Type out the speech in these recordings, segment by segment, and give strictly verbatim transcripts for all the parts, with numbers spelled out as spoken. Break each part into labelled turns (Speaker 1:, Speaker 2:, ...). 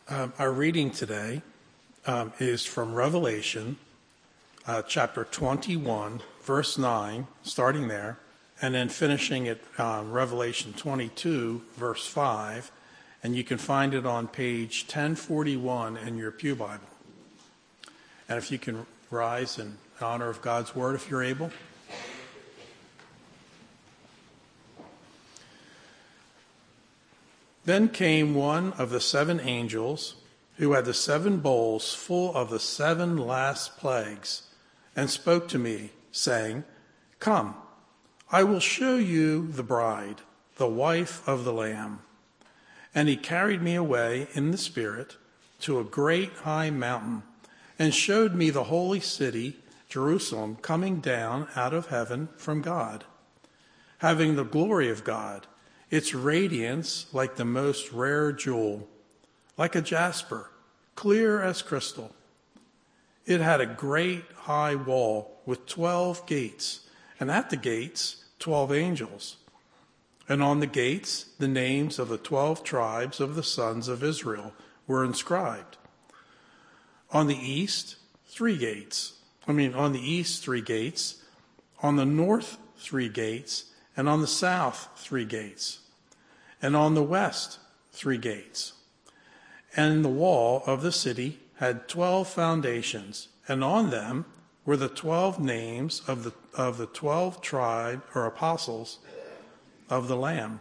Speaker 1: Um, our reading today um, is from Revelation, uh, chapter twenty-one, verse nine, starting there, and then finishing at um, Revelation twenty-two, verse five, and you can find it on page ten forty-one in your Pew Bible. And if you can rise in honor of God's Word, if you're able. Then came one of the seven angels who had the seven bowls full of the seven last plagues and spoke to me, saying, "Come, I will show you the bride, the wife of the Lamb." And he carried me away in the Spirit to a great high mountain and showed me the holy city, Jerusalem, coming down out of heaven from God, having the glory of God, its radiance like the most rare jewel, like a jasper, clear as crystal. It had a great high wall with twelve gates, and at the gates twelve angels. And on the gates the names of the twelve tribes of the sons of Israel were inscribed. On the east, three gates. I mean, on the east, three gates. On the north, three gates. And on the south, three gates. And on the west, three gates. And the wall of the city had twelve foundations, and on them were the twelve names of the of the twelve tribes or apostles of the Lamb.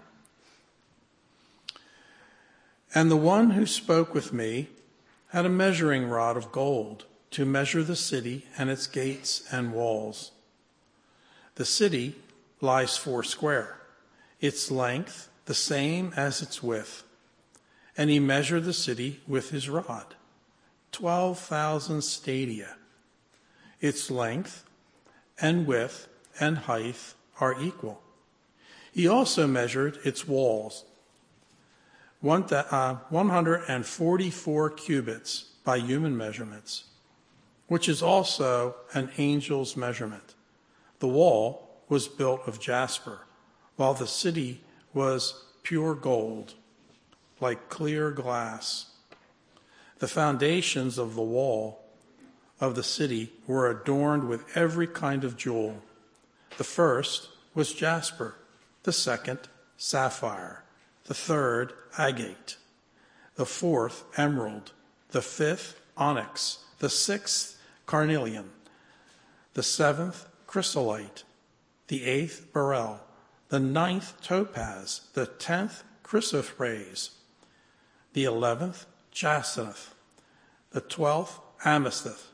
Speaker 1: And the one who spoke with me had a measuring rod of gold to measure the city and its gates and walls. The city lies four square, its length the same as its width. And he measured the city with his rod, twelve thousand stadia. Its length and width and height are equal. He also measured its walls, one, uh, one hundred forty-four cubits by human measurements, which is also an angel's measurement. The wall was built of jasper, while the city was pure gold, like clear glass. The foundations of the wall of the city were adorned with every kind of jewel. The first was jasper, the second sapphire, the third agate, the fourth emerald, the fifth onyx, the sixth carnelian, the seventh chrysolite, the eighth beryl, the ninth topaz, the tenth chrysoprase, the eleventh jacinth, the twelfth amethyst.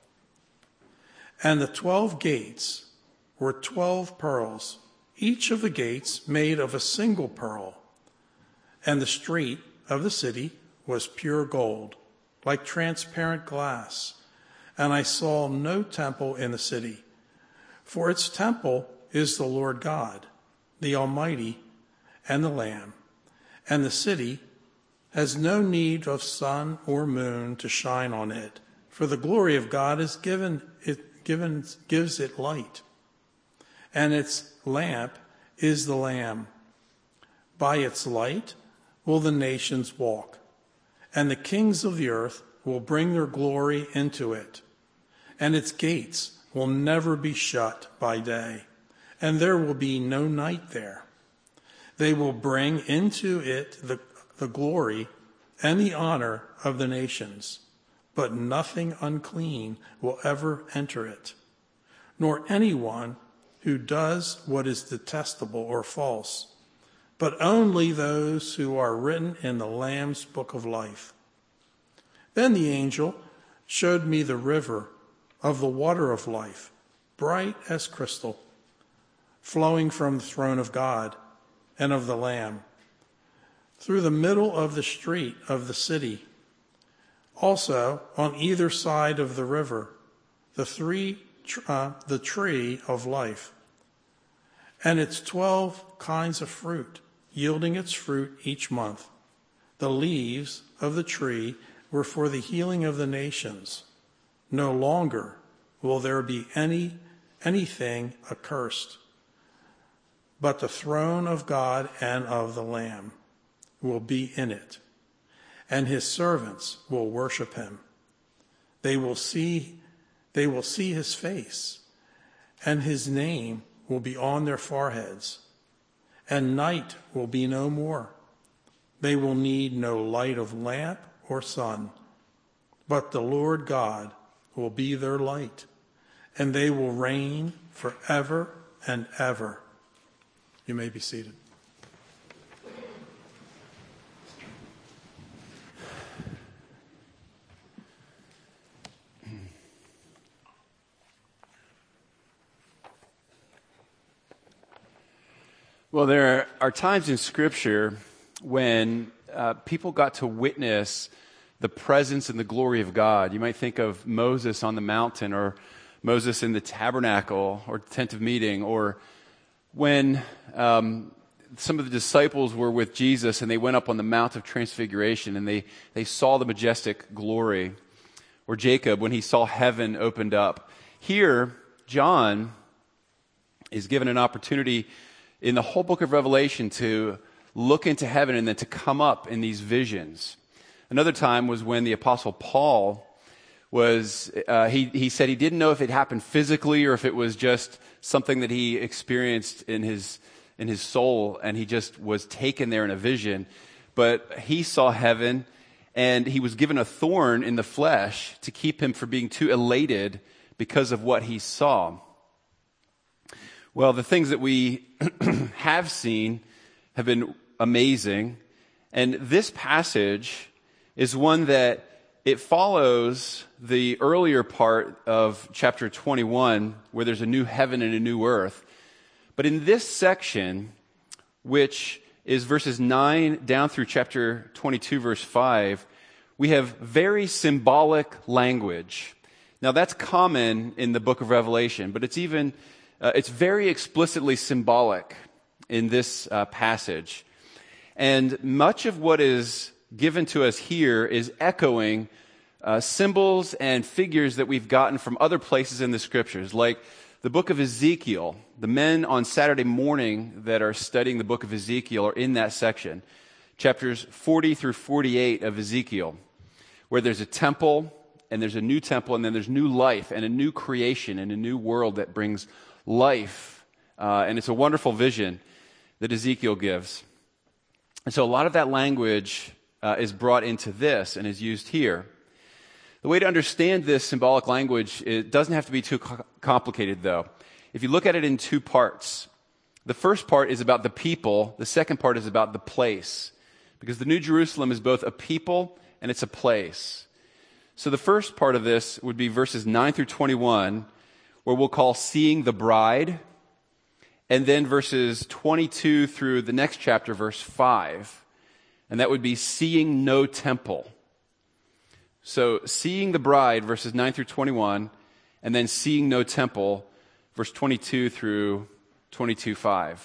Speaker 1: And the twelve gates were twelve pearls, each of the gates made of a single pearl. And the street of the city was pure gold, like transparent glass. And I saw no temple in the city, for its temple is the Lord God, the Almighty, and the Lamb. And the city has no need of sun or moon to shine on it, for the glory of God is given it given gives it light. And its lamp is the Lamb. By its light will the nations walk, and the kings of the earth will bring their glory into it. And its gates will never be shut by day, and there will be no night there. They will bring into it the, the glory and the honor of the nations, but nothing unclean will ever enter it, nor anyone who does what is detestable or false, but only those who are written in the Lamb's book of life. Then the angel showed me the river of the water of life, bright as crystal, flowing from the throne of God and of the Lamb, through the middle of the street of the city. Also, on either side of the river, the three, uh, the tree of life, and its twelve kinds of fruit, yielding its fruit each month. The leaves of the tree were for the healing of the nations. No longer will there be any anything accursed, but the throne of God and of the Lamb will be in it, and his servants will worship him. They will see, they will see his face, and his name will be on their foreheads, and night will be no more. They will need no light of lamp or sun, but the Lord God will be their light, and they will reign forever and ever. You may be seated.
Speaker 2: Well, there are times in Scripture when uh, people got to witness the presence and the glory of God. You might think of Moses on the mountain, or Moses in the tabernacle or tent of meeting, or when um, some of the disciples were with Jesus and they went up on the Mount of Transfiguration and they, they saw the majestic glory, or Jacob when he saw heaven opened up. Here, John is given an opportunity in the whole book of Revelation to look into heaven and then to come up in these visions. Another time was when the Apostle Paul was, uh, he, he said he didn't know if it happened physically or if it was just something that he experienced in his, in his soul, and he just was taken there in a vision. But he saw heaven, and he was given a thorn in the flesh to keep him from being too elated because of what he saw. Well, the things that we have seen have been amazing, and this passage is one that it follows the earlier part of chapter twenty-one, where there's a new heaven and a new earth. But in this section, which is verses nine down through chapter twenty-two, verse five, we have very symbolic language. Now, that's common in the book of Revelation, but it's even Uh, it's very explicitly symbolic in this uh, passage. And much of what is given to us here is echoing uh, symbols and figures that we've gotten from other places in the scriptures, like the book of Ezekiel. The men on Saturday morning that are studying the book of Ezekiel are in that section, chapters forty through forty-eight of Ezekiel, where there's a temple, and there's a new temple, and then there's new life and a new creation and a new world that brings life, uh, and it's a wonderful vision that Ezekiel gives. And so a lot of that language uh, is brought into this and is used here. The way to understand this symbolic language, it doesn't have to be too co- complicated, though. If you look at it in two parts, the first part is about the people, the second part is about the place, because the New Jerusalem is both a people and it's a place. So the first part of this would be verses nine through twenty-one, where we'll call seeing the bride, and then verses twenty-two through the next chapter, verse five, and that would be seeing no temple. So seeing the bride, verses nine through twenty-one, and then seeing no temple, verse twenty-two through twenty-two five.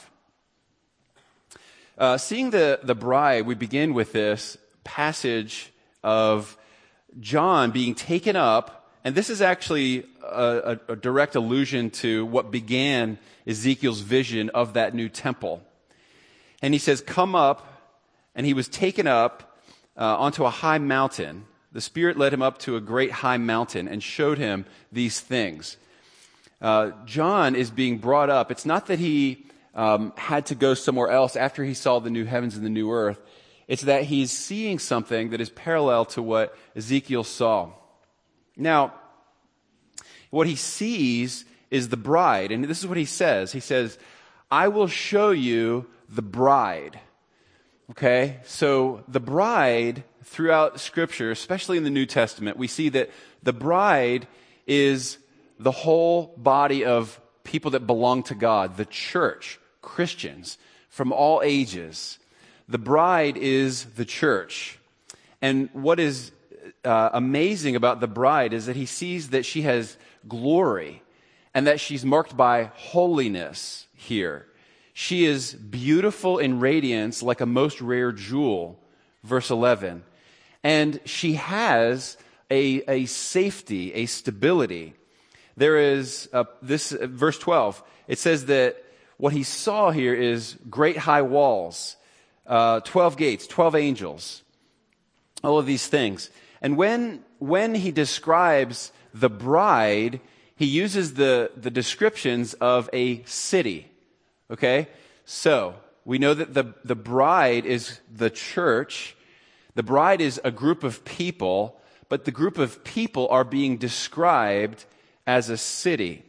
Speaker 2: Uh, seeing the, the bride, we begin with this passage of John being taken up. And this is actually a, a, a direct allusion to what began Ezekiel's vision of that new temple. And he says, come up, and he was taken up uh, onto a high mountain. The Spirit led him up to a great high mountain and showed him these things. Uh, John is being brought up. It's not that he um, had to go somewhere else after he saw the new heavens and the new earth. It's that he's seeing something that is parallel to what Ezekiel saw. Now, what he sees is the bride, and this is what he says. He says, I will show you the bride. Okay? So the bride, throughout Scripture, especially in the New Testament, we see that the bride is the whole body of people that belong to God, the church, Christians, from all ages. The bride is the church. And what is uh, amazing about the bride is that he sees that she has glory and that she's marked by holiness here. She is beautiful in radiance like a most rare jewel, verse eleven. And she has a, a safety, a stability. There is a, this, uh, verse twelve, it says that what he saw here is great high walls, uh, twelve gates, twelve angels. all of these things. And when, when he describes the bride, he uses the, the descriptions of a city. Okay? So, we know that the, the bride is the church. The bride is a group of people, but the group of people are being described as a city.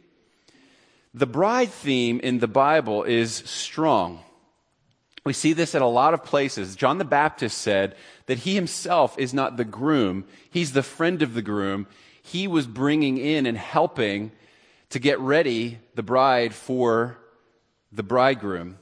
Speaker 2: The bride theme in the Bible is strong. We see this at a lot of places. John the Baptist said that he himself is not the groom. He's the friend of the groom. He was bringing in and helping to get ready the bride for the bridegroom.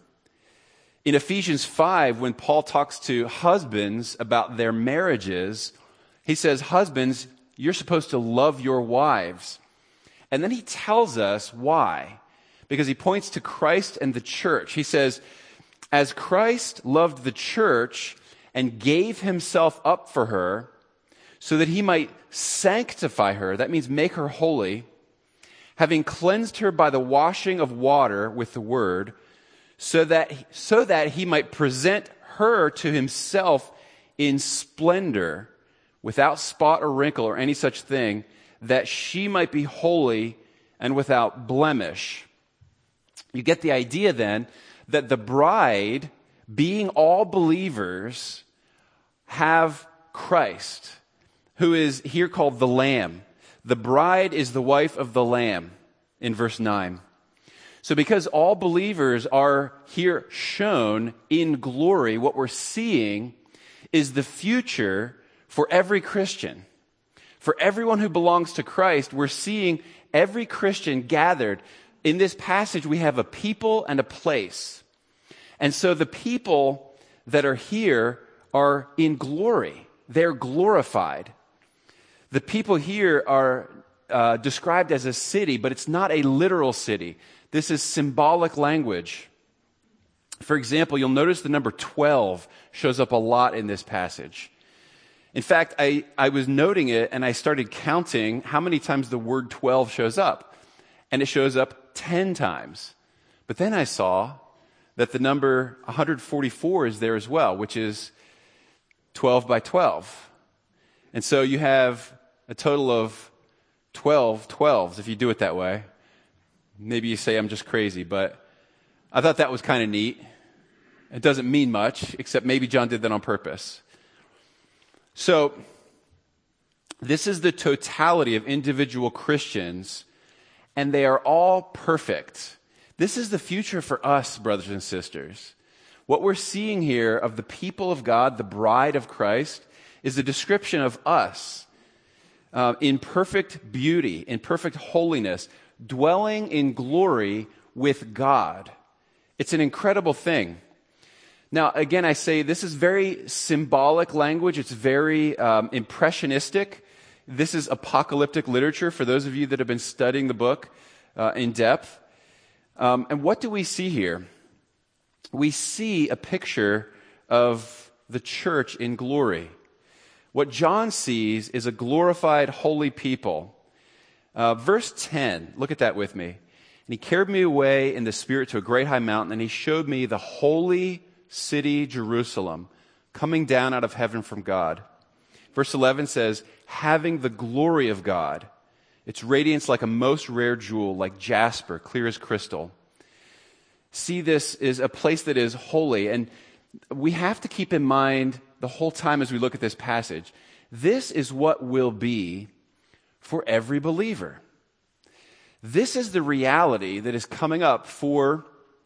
Speaker 2: In Ephesians five, when Paul talks to husbands about their marriages, he says, husbands, you're supposed to love your wives. And then he tells us why. Because he points to Christ and the church. He says, as Christ loved the church and gave himself up for her so that he might sanctify her, that means make her holy, having cleansed her by the washing of water with the word, so that, so that he might present her to himself in splendor, without spot or wrinkle or any such thing, that she might be holy and without blemish. You get the idea then that the bride, being all believers, have Christ, who is here called the Lamb. The bride is the wife of the Lamb in verse nine. So because all believers are here shown in glory, what we're seeing is the future for every Christian. For everyone who belongs to Christ, we're seeing every Christian gathered. In this passage, we have a people and a place. And so the people that are here are in glory. They're glorified. The people here are uh, described as a city, but it's not a literal city. This is symbolic language. For example, you'll notice the number twelve shows up a lot in this passage. In fact, I, I was noting it and I started counting how many times the word twelve shows up. And it shows up ten times. But then I saw that the number one hundred forty-four is there as well, which is twelve by twelve. And so you have a total of twelve twelves if you do it that way. Maybe you say I'm just crazy, but I thought that was kind of neat. It doesn't mean much, except maybe John did that on purpose. So, this is the totality of individual Christians, and they are all perfect. This is the future for us, brothers and sisters. What we're seeing here of the people of God, the bride of Christ, is a description of us uh, in perfect beauty, in perfect holiness, dwelling in glory with God. It's an incredible thing. Now, again, I say this is very symbolic language. It's very um, impressionistic. This is apocalyptic literature for those of you that have been studying the book uh, in depth. Um, and what do we see here? We see a picture of the church in glory. What John sees is a glorified, holy people. Uh, verse ten, look at that with me. And he carried me away in the Spirit to a great high mountain, and he showed me the holy city, Jerusalem, coming down out of heaven from God. Verse eleven says, having the glory of God, its radiance like a most rare jewel, like jasper, clear as crystal. See, this is a place that is holy, and we have to keep in mind the whole time as we look at this passage, this is what will be for every believer. This is the reality that is coming up for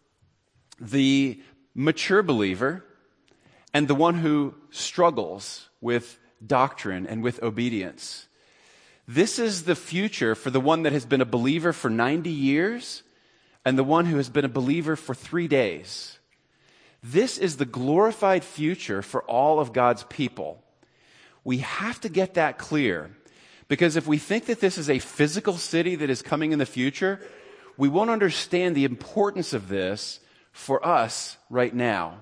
Speaker 2: the mature believer and the one who struggles with doctrine and with obedience. This is the future for the one that has been a believer for ninety years and the one who has been a believer for three days. This is the glorified future for all of God's people. We have to get that clear. Because if we think that this is a physical city that is coming in the future, we won't understand the importance of this for us right now.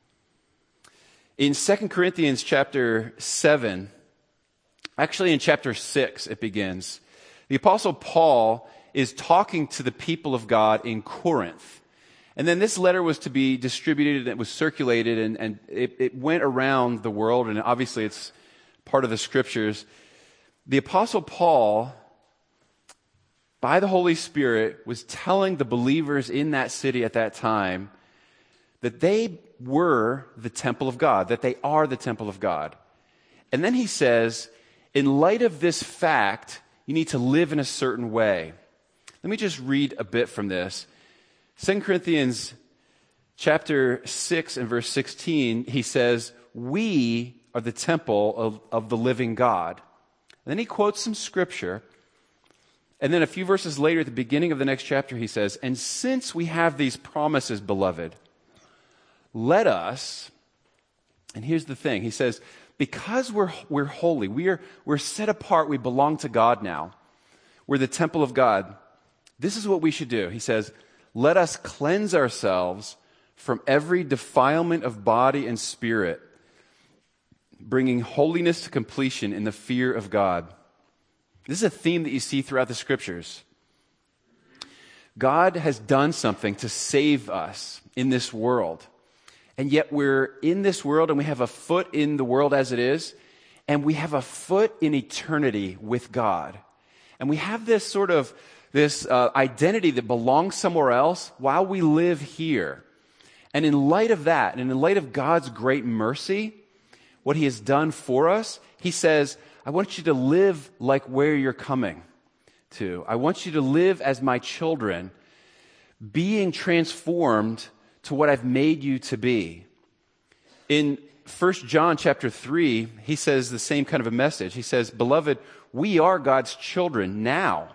Speaker 2: In Second Corinthians chapter seven, actually in chapter six it begins, the Apostle Paul is talking to the people of God in Corinth. And then this letter was to be distributed and it was circulated and, and it, it went around the world, and obviously it's part of the scriptures, the Apostle Paul, by the Holy Spirit, was telling the believers in that city at that time that they were the temple of God, that they are the temple of God. And then he says, in light of this fact, you need to live in a certain way. Let me just read a bit from this. Second Corinthians chapter six and verse sixteen, he says, we are the temple of, of the living God. And then he quotes some scripture. And then a few verses later, at the beginning of the next chapter, he says, and since we have these promises, beloved, let us, and here's the thing, he says, because we're, we're holy, we are, we're set apart, we belong to God now, we're the temple of God, this is what we should do. He says, let us cleanse ourselves from every defilement of body and spirit, bringing holiness to completion in the fear of God. This is a theme that you see throughout the scriptures. God has done something to save us in this world. And yet we're in this world and we have a foot in the world as it is, and we have a foot in eternity with God. And we have this sort of, this uh, identity that belongs somewhere else while we live here. And in light of that, and in light of God's great mercy, what he has done for us, he says, I want you to live like where you're coming to. I want you to live as my children, being transformed to what I've made you to be. In First John chapter three, he says the same kind of a message. He says, beloved, we are God's children now.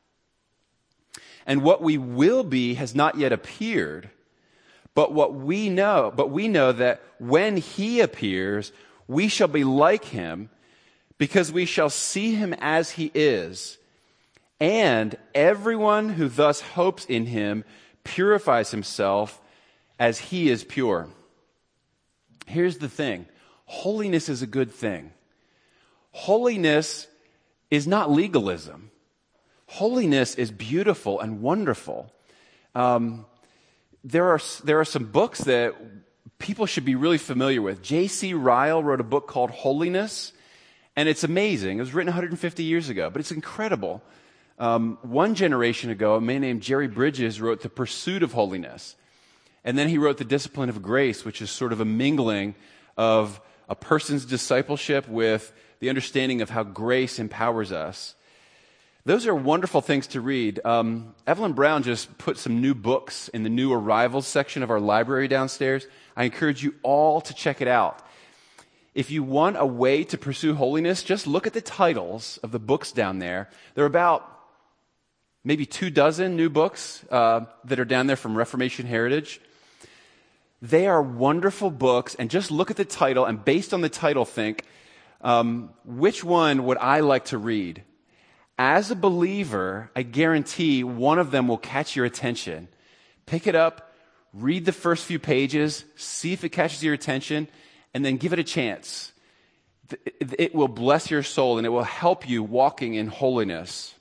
Speaker 2: And what we will be has not yet appeared. But what we know, but we know that when he appears, we shall be like him, because we shall see him as he is. And everyone who thus hopes in him purifies himself as he is pure. Here's the thing. Holiness is a good thing. Holiness is not legalism. Holiness is beautiful and wonderful. Um, there are there are some books that people should be really familiar with. J C Ryle wrote a book called Holiness, and it's amazing. It was written one hundred fifty years ago, but it's incredible. Um, one generation ago, a man named Jerry Bridges wrote The Pursuit of Holiness. And then he wrote The Discipline of Grace, which is sort of a mingling of a person's discipleship with the understanding of how grace empowers us. Those are wonderful things to read. Um, Evelyn Brown just put some new books in the new arrivals section of our library downstairs. I encourage you all to check it out. If you want a way to pursue holiness, just look at the titles of the books down there. There are about maybe two dozen new books uh, that are down there from Reformation Heritage. They are wonderful books, and just look at the title, and based on the title, think, um, which one would I like to read? As a believer, I guarantee one of them will catch your attention. Pick it up, read the first few pages, see if it catches your attention, and then give it a chance. It will bless your soul, and it will help you walking in holiness.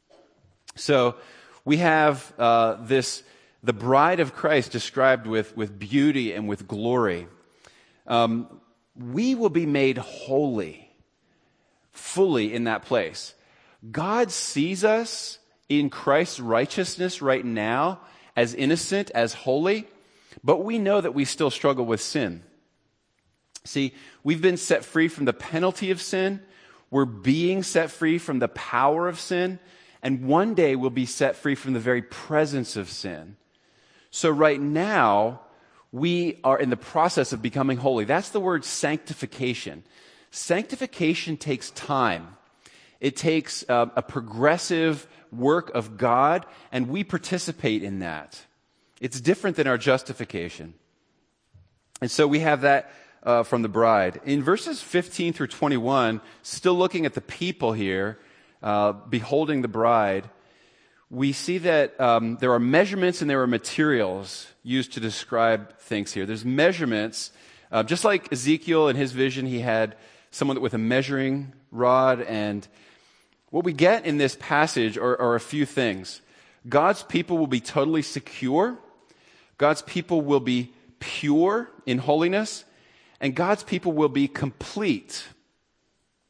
Speaker 2: So we have uh, this, the bride of Christ described with, with beauty and with glory. Um, we will be made holy, fully in that place. God sees us in Christ's righteousness right now as innocent, as holy, but we know that we still struggle with sin. See, we've been set free from the penalty of sin. We're being set free from the power of sin. And one day we'll be set free from the very presence of sin. So right now, we are in the process of becoming holy. That's the word sanctification. Sanctification takes time. It takes uh, a progressive work of God, and we participate in that. It's different than our justification. And so we have that uh, from the bride. In verses fifteen through twenty-one, still looking at the people here, uh, beholding the bride, we see that um, there are measurements and there are materials used to describe things here. There's measurements, uh, just like Ezekiel in his vision, he had someone with a measuring rod. And what we get in this passage are, are a few things. God's people will be totally secure. God's people will be pure in holiness. And God's people will be complete.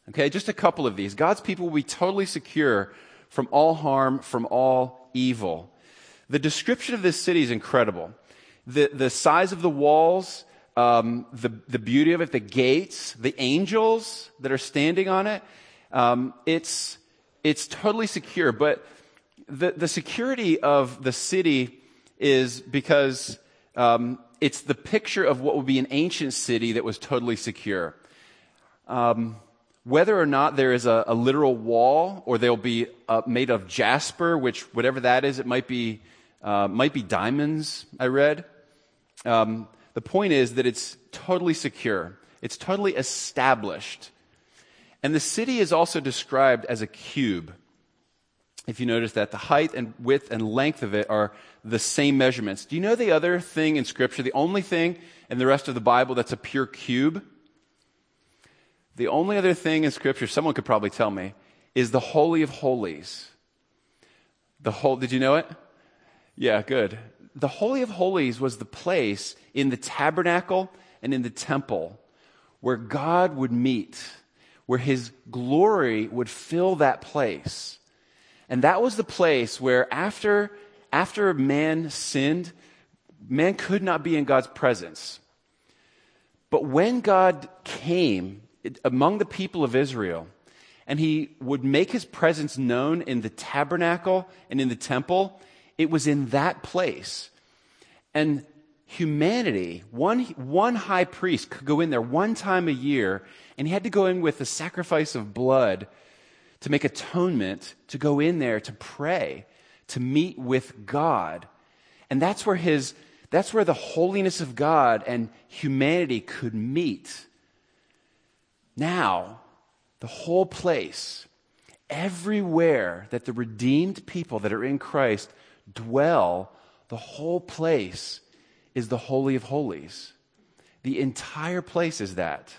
Speaker 2: Okay, just a couple of these. God's people will be totally secure from all harm, from all evil. The description of this city is incredible. The, the size of the walls, um, the, the beauty of it, the gates, the angels that are standing on it, um, it's, it's totally secure. But the, the security of the city is because um, it's the picture of what would be an ancient city that was totally secure. Um, whether or not there is a, a literal wall, or they'll be uh, made of jasper, which whatever that is, it might be uh, might be diamonds. I read. Um, the point is that it's totally secure. It's totally established, and the city is also described as a cube. If you notice that the height and width and length of it are the same measurements. Do you know the other thing in Scripture, the only thing in the rest of the Bible that's a pure cube? The only other thing in Scripture, someone could probably tell me, is the Holy of Holies. The whole, did you know it? Yeah, good. The Holy of Holies was the place in the tabernacle and in the temple where God would meet, where His glory would fill that place. And that was the place where after, after man sinned, man could not be in God's presence. But when God came among the people of Israel, and He would make His presence known in the tabernacle and in the temple, it was in that place. And humanity, one, one high priest could go in there one time a year, and he had to go in with the sacrifice of blood to make atonement, to go in there to pray, to meet with God. And that's where his, that's where the holiness of God and humanity could meet. Now, the whole place, everywhere that the redeemed people that are in Christ dwell, the whole place is the Holy of Holies. The entire place is that.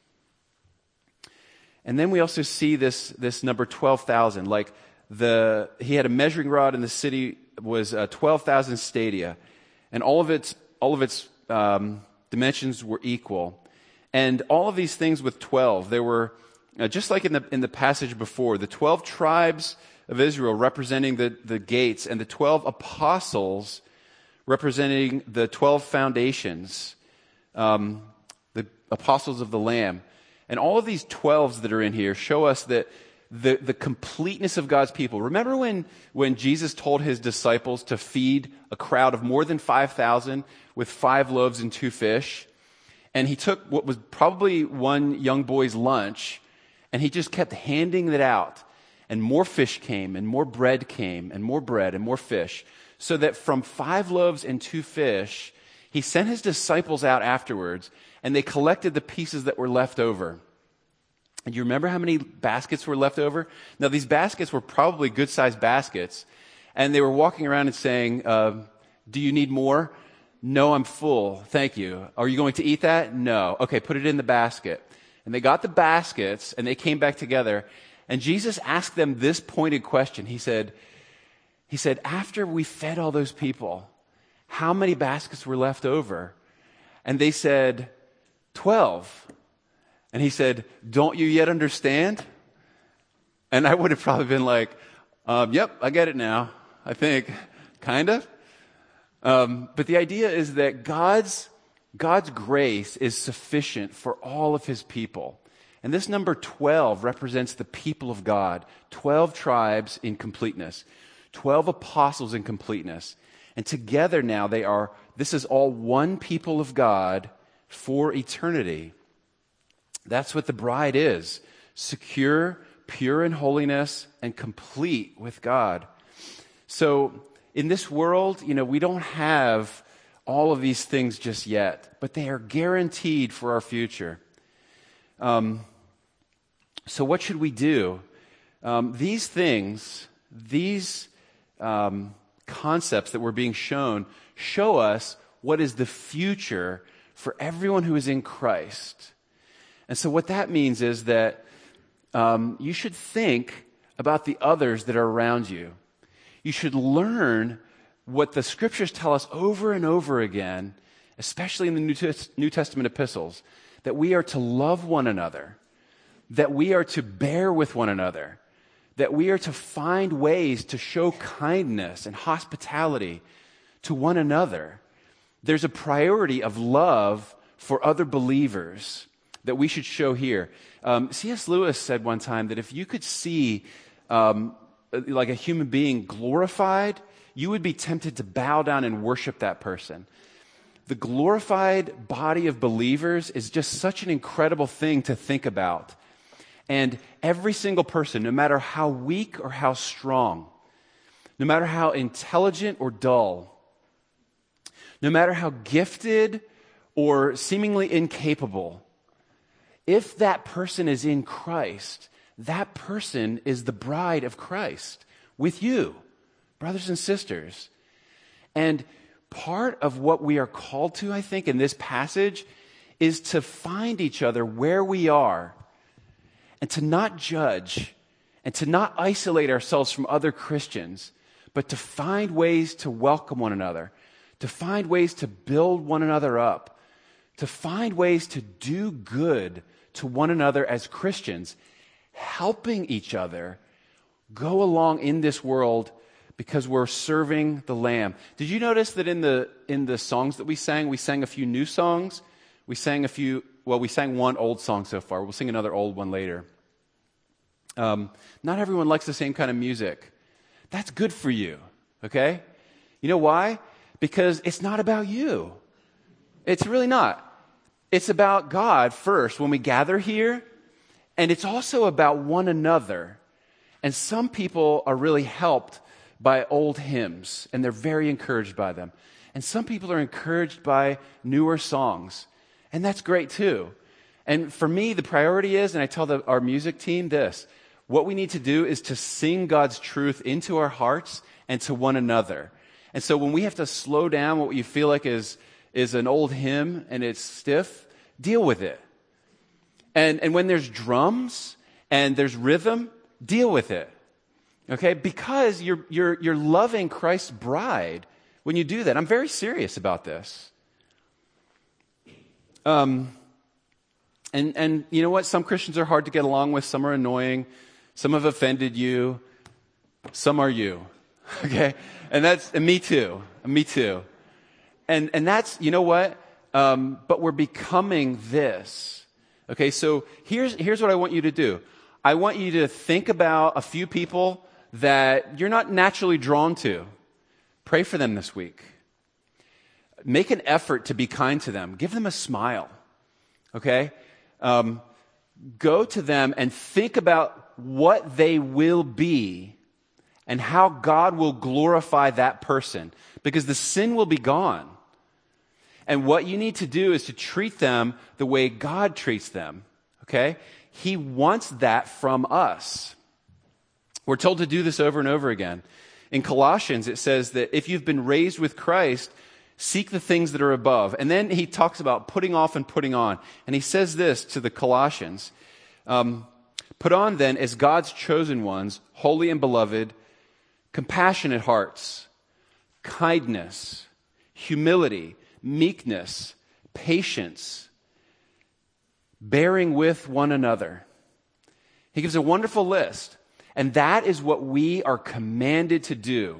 Speaker 2: And then we also see this, this number twelve thousand. Like the, he had a measuring rod, and the city was uh, twelve thousand stadia, and all of its all of its um, dimensions were equal. And all of these things with twelve, there were uh, just like in the in the passage before, the twelve tribes of Israel representing the the gates, and the twelve apostles representing the twelve foundations, um, the apostles of the Lamb. And all of these twelves that are in here show us that the, the completeness of God's people. Remember when, when Jesus told His disciples to feed a crowd of more than five thousand with five loaves and two fish? And He took what was probably one young boy's lunch, and He just kept handing it out. And more fish came, and more bread came, and more bread, and more fish. So that from five loaves and two fish, He sent His disciples out afterwards, and they collected the pieces that were left over. And you remember how many baskets were left over? Now, these baskets were probably good-sized baskets, and they were walking around and saying, uh, do you need more? No, I'm full. Thank you. Are you going to eat that? No. Okay, put it in the basket. And they got the baskets, and they came back together, and Jesus asked them this pointed question. He said, he said, after we fed all those people, how many baskets were left over? And they said, twelve. And He said, don't you yet understand? And I would have probably been like, um, yep, I get it now, I think, kind of. Um, but the idea is that God's, God's grace is sufficient for all of His people. And this number twelve represents the people of God, twelve tribes in completeness, twelve apostles in completeness. And together now they are, this is all one people of God for eternity. That's what the bride is. Secure, pure in holiness, and complete with God. So in this world, you know, we don't have all of these things just yet, but they are guaranteed for our future. Um, so what should we do? Um, these things, these um, concepts that we're being shown, show us what is the future for everyone who is in Christ. And so what that means is that um, you should think about the others that are around you. You should learn what the Scriptures tell us over and over again, especially in the New, Tes- New Testament epistles, that we are to love one another, that we are to bear with one another, that we are to find ways to show kindness and hospitality to one another. There's a priority of love for other believers that we should show here. Um, C S Lewis said one time that if you could see um, like a human being glorified, you would be tempted to bow down and worship that person. The glorified body of believers is just such an incredible thing to think about. And every single person, no matter how weak or how strong, no matter how intelligent or dull, no matter how gifted or seemingly incapable, if that person is in Christ, that person is the bride of Christ with you, brothers and sisters. And part of what we are called to, I think, in this passage is to find each other where we are and to not judge and to not isolate ourselves from other Christians, but to find ways to welcome one another, to find ways to build one another up, to find ways to do good to one another as Christians, helping each other go along in this world because we're serving the Lamb. Did you notice that in the in the songs that we sang, we sang a few new songs? We sang a few, well, we sang one old song so far. We'll sing another old one later. Um, not everyone likes the same kind of music. That's good for you, okay? You know why? Because it's not about you. It's really not. It's about God first when we gather here, and it's also about one another. And some people are really helped by old hymns, and they're very encouraged by them. And some people are encouraged by newer songs, and that's great too. And for me, the priority is, and I tell the, our music team this, what we need to do is to sing God's truth into our hearts and to one another. And so when we have to slow down what you feel like is, is an old hymn and it's stiff, deal with it. And, and when there's drums and there's rhythm, deal with it. Okay? Because you're, you're, you're loving Christ's bride when you do that. I'm very serious about this. Um, and, and you know what? Some Christians are hard to get along with. Some are annoying. Some have offended you. Some are you. Okay? And that's, and me too. And me too. And, and that's, you know what? Um, but we're becoming this. Okay? So here's, here's what I want you to do. I want you to think about a few people that you're not naturally drawn to. Pray for them this week. Make an effort to be kind to them. Give them a smile. Okay? Um, go to them and think about what they will be and how God will glorify that person, because the sin will be gone. And what you need to do is to treat them the way God treats them. Okay? He wants that from us. We're told to do this over and over again. In Colossians, it says that if you've been raised with Christ, seek the things that are above. And then he talks about putting off and putting on. And he says this to the Colossians. Um, Put on then as God's chosen ones, holy and beloved, compassionate hearts, kindness, humility, meekness, patience, bearing with one another. He gives a wonderful list. And that is what we are commanded to do.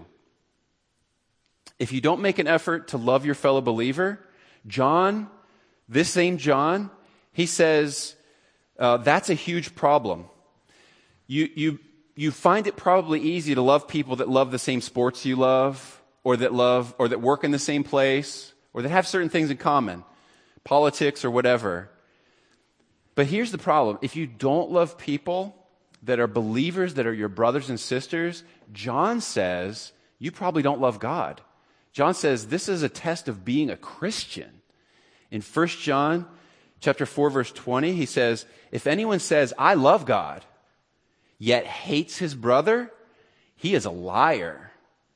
Speaker 2: If you don't make an effort to love your fellow believer, John, this same John, he says, uh, that's a huge problem. You, you, you find it probably easy to love people that love the same sports you love, or that love, or that work in the same place, or that have certain things in common, politics or whatever. But here's the problem. If you don't love people that are believers, that are your brothers and sisters, John says you probably don't love God. John says this is a test of being a Christian. In First John chapter four, verse twenty, he says, if anyone says, I love God, yet hates his brother, he is a liar.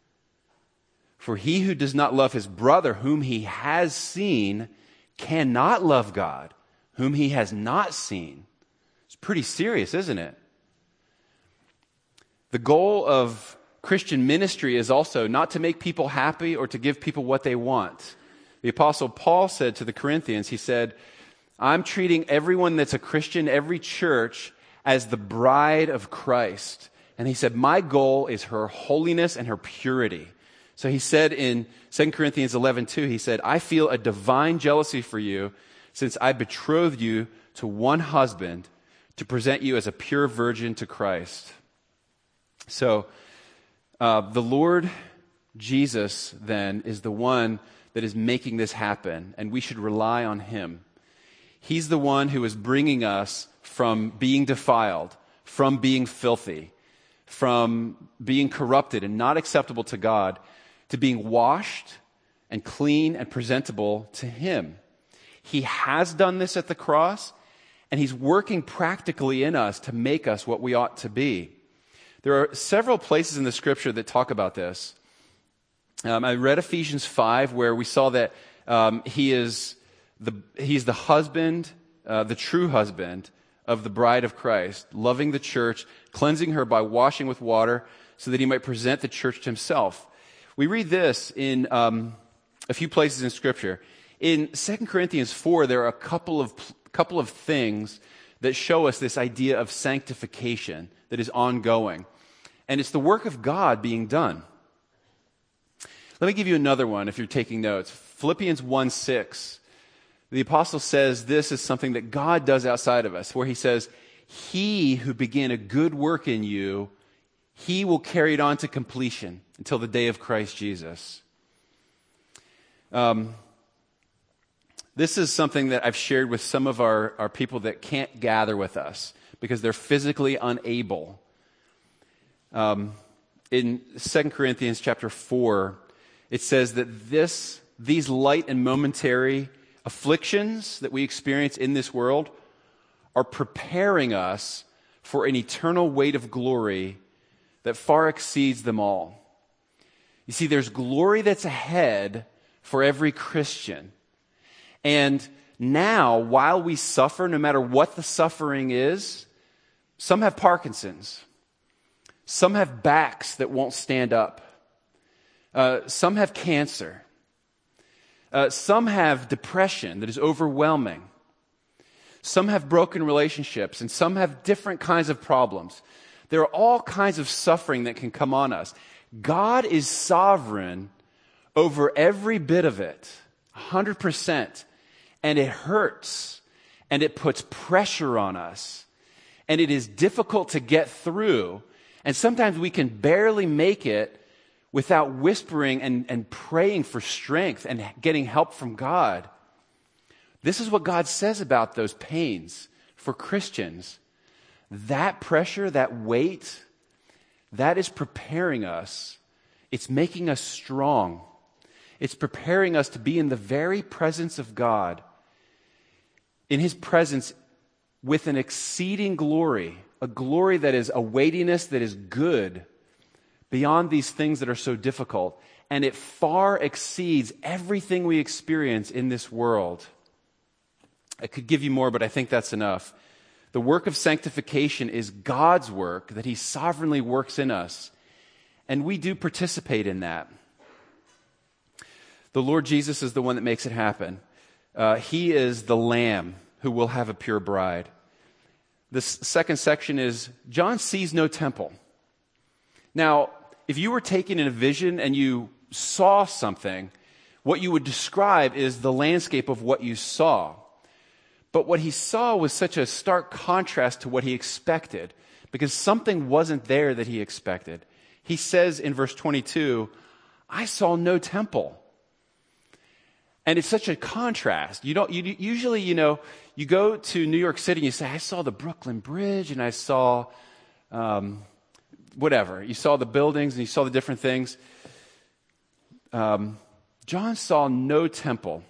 Speaker 2: For he who does not love his brother whom he has seen cannot love God whom he has not seen. It's pretty serious, isn't it? The goal of Christian ministry is also not to make people happy or to give people what they want. The Apostle Paul said to the Corinthians, he said, I'm treating everyone that's a Christian, every church, as the bride of Christ. And he said, my goal is her holiness and her purity. So he said in Second Corinthians eleven two, he said, I feel a divine jealousy for you since I betrothed you to one husband to present you as a pure virgin to Christ. So uh, the Lord Jesus then is the one that is making this happen, and we should rely on him. He's the one who is bringing us from being defiled, from being filthy, from being corrupted and not acceptable to God, to being washed and clean and presentable to him. He has done this at the cross, and he's working practically in us to make us what we ought to be. There are several places in the scripture that talk about this. Um, I read Ephesians five, where we saw that um, he is the he's the husband, uh, the true husband of the bride of Christ, loving the church, cleansing her by washing with water, so that he might present the church to himself. We read this in um, a few places in Scripture. In Second Corinthians four, there are a couple of couple of things that show us this idea of sanctification that is ongoing, and it's the work of God being done. Let me give you another one if you're taking notes. Philippians one six. The apostle says this is something that God does outside of us, where he says, he who began a good work in you, he will carry it on to completion until the day of Christ Jesus. Um, this is something that I've shared with some of our, our people that can't gather with us because they're physically unable. Um, in Second Corinthians chapter four, it says that this, these light and momentary afflictions that we experience in this world are preparing us for an eternal weight of glory that far exceeds them all. You see, there's glory that's ahead for every Christian. And now, while we suffer, no matter what the suffering is, some have Parkinson's. Some have backs that won't stand up. Uh, some have cancer. Uh, some have depression that is overwhelming. Some have broken relationships, and some have different kinds of problems. There are all kinds of suffering that can come on us. God is sovereign over every bit of it, one hundred percent. And it hurts, and it puts pressure on us, and it is difficult to get through. And sometimes we can barely make it without whispering and, and praying for strength and getting help from God. This is what God says about those pains for Christians. That pressure, that weight, that is preparing us. It's making us strong. It's preparing us to be in the very presence of God, in his presence with an exceeding glory, a glory that is a weightiness that is good, beyond these things that are so difficult, and it far exceeds everything we experience in this world. I could give you more, but I think that's enough. The work of sanctification is God's work that he sovereignly works in us, and we do participate in that. The Lord Jesus is the one that makes it happen. Uh, he is the Lamb who will have a pure bride. This second section is, John sees no temple. Now, if you were taken in a vision and you saw something, what you would describe is the landscape of what you saw. But what he saw was such a stark contrast to what he expected, because something wasn't there that he expected. He says in verse twenty-two, I saw no temple. And it's such a contrast. You don't, you, usually, you know, you go to New York City and you say, I saw the Brooklyn Bridge and I saw... Um, Whatever. You saw the buildings and you saw the different things. Um, John saw no temple.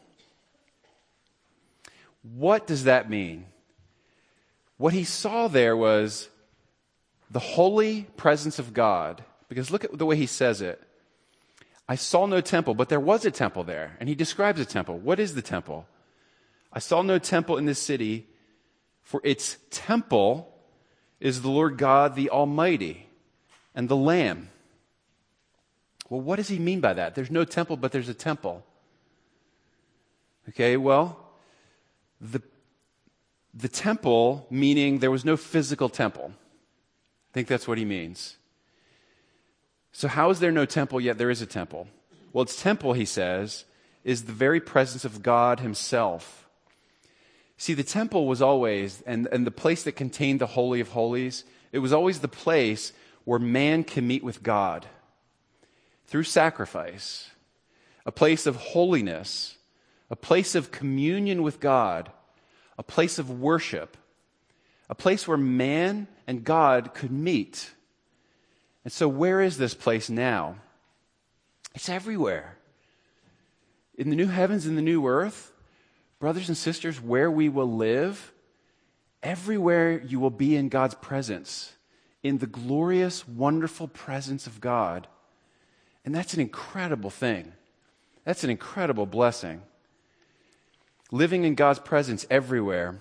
Speaker 2: What does that mean? What he saw there was the holy presence of God. Because look at the way he says it. I saw no temple, but there was a temple there. And he describes a temple. What is the temple? I saw no temple in this city, for its temple is the Lord God, the Almighty, and the Lamb. Well, what does he mean by that? There's no temple, but there's a temple. Okay, well, the the temple, meaning there was no physical temple. I think that's what he means. So how is there no temple, yet there is a temple? Well, its temple, he says, is the very presence of God himself. See, the temple was always, and, and the place that contained the Holy of Holies, it was always the place where man can meet with God through sacrifice, a place of holiness, a place of communion with God, a place of worship, a place where man and God could meet. And so where is this place now? It's everywhere. In the new heavens and the new earth, brothers and sisters, where we will live, everywhere you will be in God's presence, in the glorious, wonderful presence of God. And that's an incredible thing. That's an incredible blessing. Living in God's presence everywhere.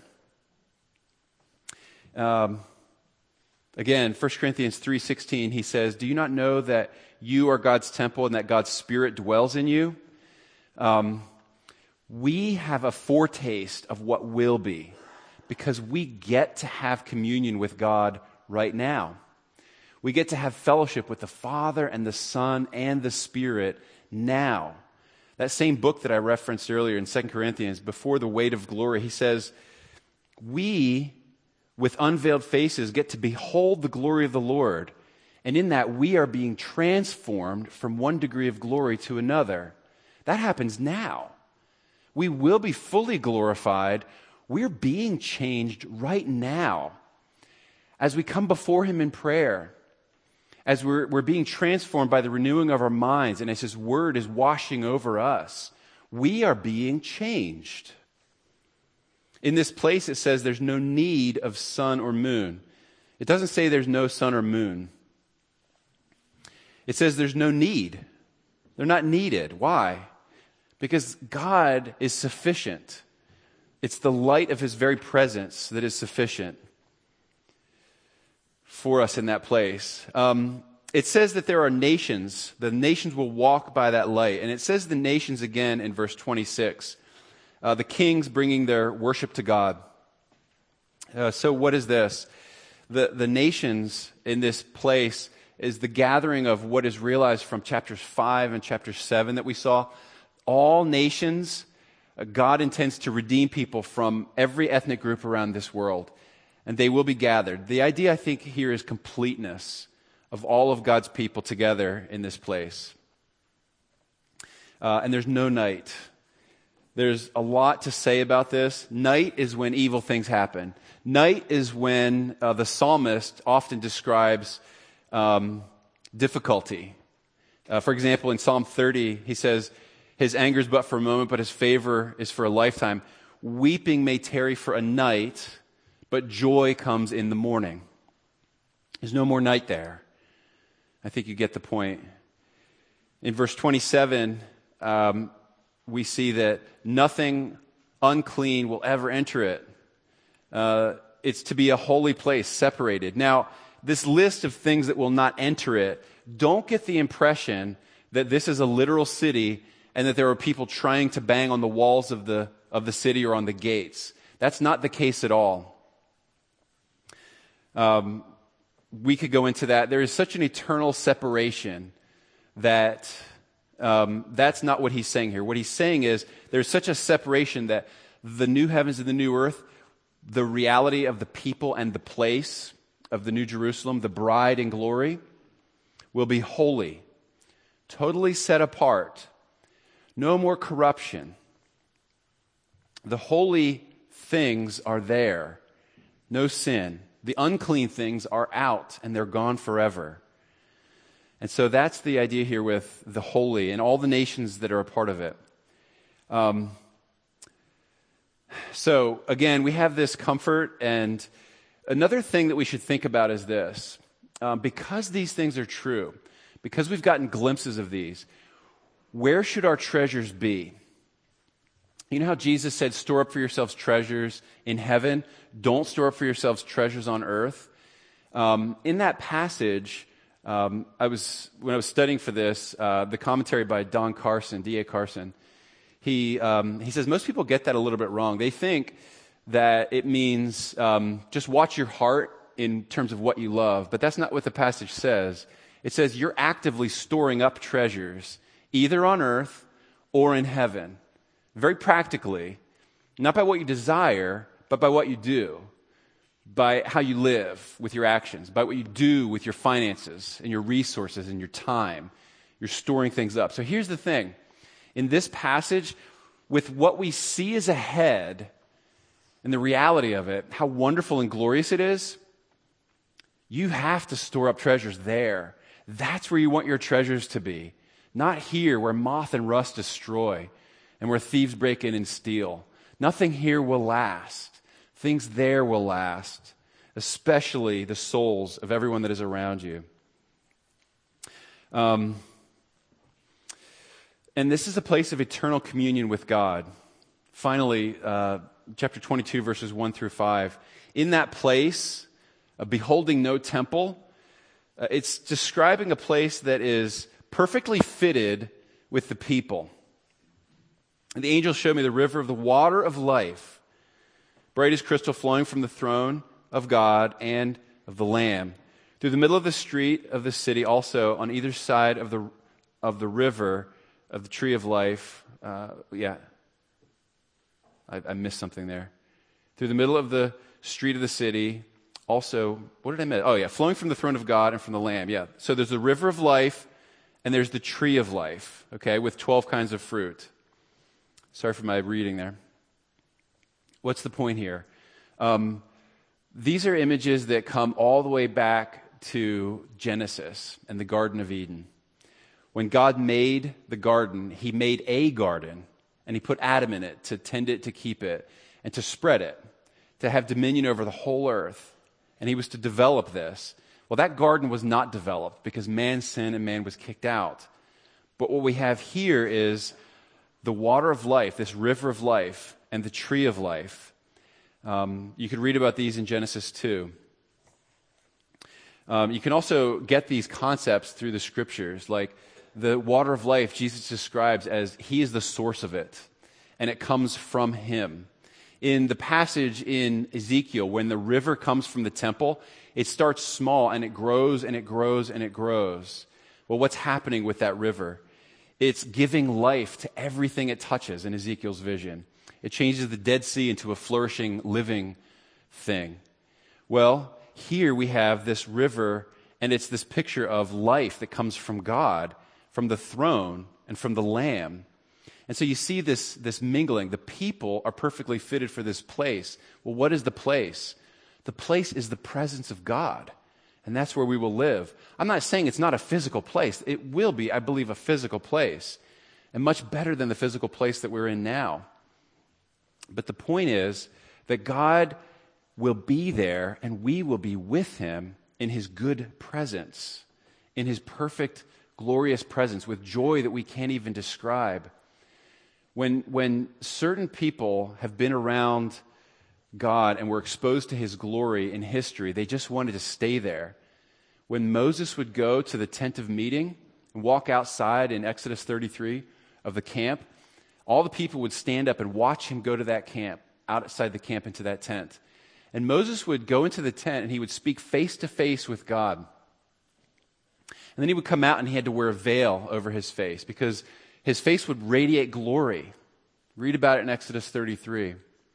Speaker 2: Um, again, First Corinthians three sixteen, he says, do you not know that you are God's temple and that God's Spirit dwells in you? Um, we have a foretaste of what will be because we get to have communion with God right now. We get to have fellowship with the Father and the Son and the Spirit now. That same book that I referenced earlier in Second Corinthians, Before the Weight of Glory, he says, we, with unveiled faces, get to behold the glory of the Lord. And in that, we are being transformed from one degree of glory to another. That happens now. We will be fully glorified. We're being changed right now. As we come before him in prayer, as we're, we're being transformed by the renewing of our minds, and as his word is washing over us, we are being changed. In this place, it says there's no need of sun or moon. It doesn't say there's no sun or moon. It says there's no need. They're not needed. Why? Because God is sufficient. It's the light of his very presence that is sufficient for us in that place. Um, it says that there are nations. The nations will walk by that light. And it says the nations again in verse twenty-six. Uh, the kings bringing their worship to God. Uh, so what is this? The, the nations in this place is the gathering of what is realized from chapters five and chapter seven that we saw. All nations, uh, God intends to redeem people from every ethnic group around this world. And they will be gathered. The idea, I think, here is completeness of all of God's people together in this place. Uh, and there's no night. There's a lot to say about this. Night is when evil things happen. Night is when uh, the psalmist often describes um, difficulty. Uh, for example, in Psalm thirty, he says, his anger is but for a moment, but his favor is for a lifetime. Weeping may tarry for a night, but joy comes in the morning. There's no more night there. I think you get the point. In verse twenty-seven, um, we see that nothing unclean will ever enter it. Uh, it's to be a holy place, separated. Now, this list of things that will not enter it, don't get the impression that this is a literal city and that there are people trying to bang on the walls of the, of the city or on the gates. That's not the case at all. Um, we could go into that. There is such an eternal separation that um, that's not what he's saying here. What he's saying is there's such a separation that the new heavens and the new earth, the reality of the people and the place of the New Jerusalem, the bride in glory, will be holy, totally set apart, no more corruption. The holy things are there, no sin. The unclean things are out and they're gone forever. And so that's the idea here with the holy and all the nations that are a part of it. Um, so again, we have this comfort, and another thing that we should think about is this. Um, because these things are true, because we've gotten glimpses of these, where should our treasures be? You know how Jesus said, store up for yourselves treasures in heaven? Don't store up for yourselves treasures on earth. Um, in that passage, um, I was when I was studying for this, uh, the commentary by Don Carson, D A Carson, he um, he says most people get that a little bit wrong. They think that it means um, just watch your heart in terms of what you love. But that's not what the passage says. It says you're actively storing up treasures, either on earth or in heaven. Very practically, not by what you desire, but by what you do, by how you live with your actions, by what you do with your finances and your resources and your time. You're storing things up. So here's the thing. In this passage, with what we see as ahead and the reality of it, how wonderful and glorious it is, you have to store up treasures there. That's where you want your treasures to be. Not here where moth and rust destroy and where thieves break in and steal. Nothing here will last. Things there will last, especially the souls of everyone that is around you. Um, and this is a place of eternal communion with God. Finally, uh, chapter twenty-two, verses one through five. In that place, uh, beholding no temple, uh, it's describing a place that is perfectly fitted with the people. And the angel showed me the river of the water of life, bright as crystal, flowing from the throne of God and of the Lamb. Through the middle of the street of the city, also on either side of the of the river of the tree of life. Uh, yeah, I, I missed something there. Through the middle of the street of the city, also, what did I miss? Oh yeah, flowing from the throne of God and from the Lamb. Yeah, so there's the river of life, and there's the tree of life. Okay, with twelve kinds of fruit. Sorry for my reading there. What's the point here? Um, these are images that come all the way back to Genesis and the Garden of Eden. When God made the garden, he made a garden, and he put Adam in it to tend it, to keep it, and to spread it, to have dominion over the whole earth. And he was to develop this. Well, that garden was not developed because man sinned and man was kicked out. But what we have here is the water of life, this river of life, and the tree of life. Um, you could read about these in Genesis two. Um, you can also get these concepts through the scriptures, like the water of life Jesus describes as he is the source of it, and it comes from him. In the passage in Ezekiel, when the river comes from the temple, it starts small and it grows and it grows and it grows. Well, what's happening with that river? It's giving life to everything it touches in Ezekiel's vision. It changes the Dead Sea into a flourishing, living thing. Well, here we have this river, and it's this picture of life that comes from God, from the throne, and from the Lamb. And so you see this, this mingling. The people are perfectly fitted for this place. Well, what is the place? The place is the presence of God. And that's where we will live. I'm not saying it's not a physical place. It will be, I believe, a physical place. And much better than the physical place that we're in now. But the point is that God will be there and we will be with him in his good presence, in his perfect, glorious presence, with joy that we can't even describe. When, when certain people have been around God and were exposed to his glory in history, they just wanted to stay there. When Moses would go to the tent of meeting and walk outside in Exodus thirty-three of the camp, all the people would stand up and watch him go to that camp, outside the camp into that tent. And Moses would go into the tent and he would speak face to face with God. And then he would come out and he had to wear a veil over his face because his face would radiate glory. Read about it in Exodus thirty-three.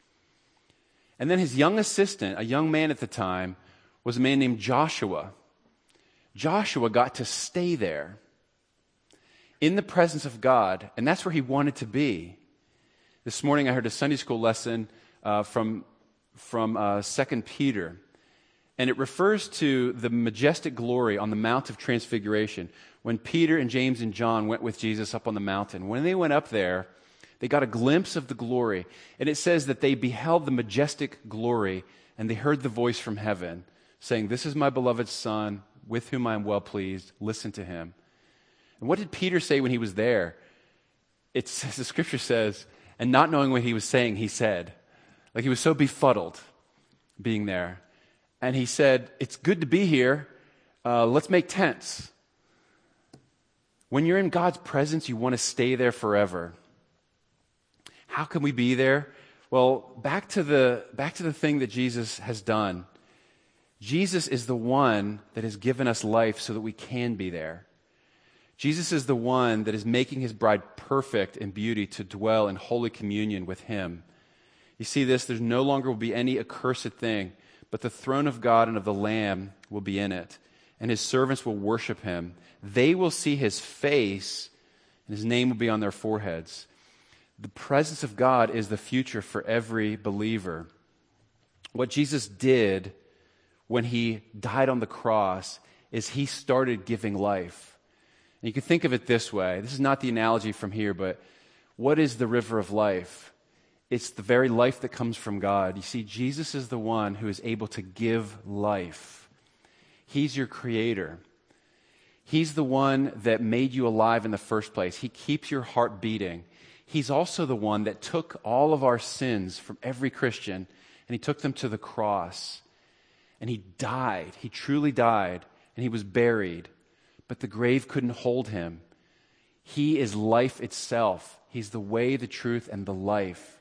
Speaker 2: And then his young assistant, a young man at the time, was a man named Joshua. Joshua got to stay there in the presence of God, and that's where he wanted to be. This morning I heard a Sunday school lesson uh, from, from uh, Second Peter, and it refers to the majestic glory on the Mount of Transfiguration. When Peter and James and John went with Jesus up on the mountain, when they went up there, they got a glimpse of the glory. And it says that they beheld the majestic glory and they heard the voice from heaven saying, "This is my beloved Son, with whom I am well pleased. Listen to him." And what did Peter say when he was there? It says, the scripture says, and not knowing what he was saying, he said, like he was so befuddled being there. And he said, "It's good to be here. Uh, let's make tents." When you're in God's presence, you want to stay there forever. How can we be there? Well, back to the back to the thing that Jesus has done. Jesus is the one that has given us life so that we can be there. Jesus is the one that is making his bride perfect in beauty to dwell in holy communion with him. You see this, there's no longer will be any accursed thing, but the throne of God and of the Lamb will be in it, and his servants will worship him. They will see his face, and his name will be on their foreheads. The presence of God is the future for every believer. What Jesus did when he died on the cross is he started giving life. And you can think of it this way. This is not the analogy from here, but what is the river of life? It's the very life that comes from God. You see, Jesus is the one who is able to give life. He's your creator. He's the one that made you alive in the first place. He keeps your heart beating. He's also the one that took all of our sins from every Christian, and he took them to the cross. And he died. He truly died, and he was buried. But the grave couldn't hold him. He is life itself. He's the way, the truth, and the life.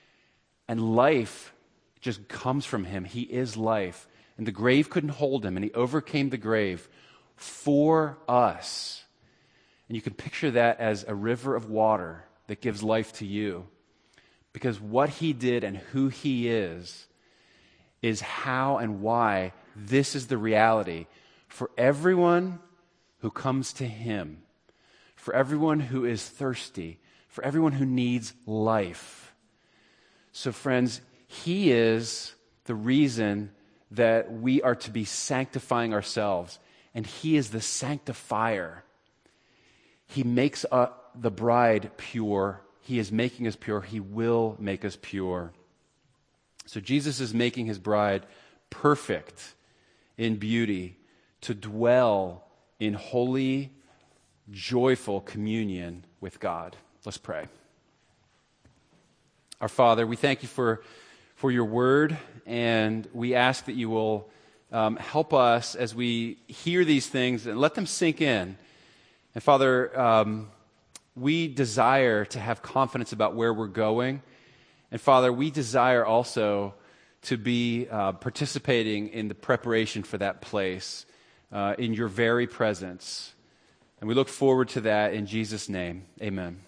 Speaker 2: And life just comes from him. He is life. And the grave couldn't hold him, and he overcame the grave for us. And you can picture that as a river of water that gives life to you. Because what he did and who he is, is how and why this is the reality for everyone who comes to him, for everyone who is thirsty, for everyone who needs life. So friends, he is the reason that we are to be sanctifying ourselves, and he is the sanctifier. He makes uh, the bride pure. He is making us pure. He will make us pure. So Jesus is making his bride perfect in beauty to dwell in holy, joyful communion with God. Let's pray. Our Father, we thank you for, for your word, and we ask that you will um, help us as we hear these things and let them sink in. And Father, um, we desire to have confidence about where we're going. And Father, we desire also to be uh, participating in the preparation for that place uh, in your very presence. And we look forward to that in Jesus' name. Amen.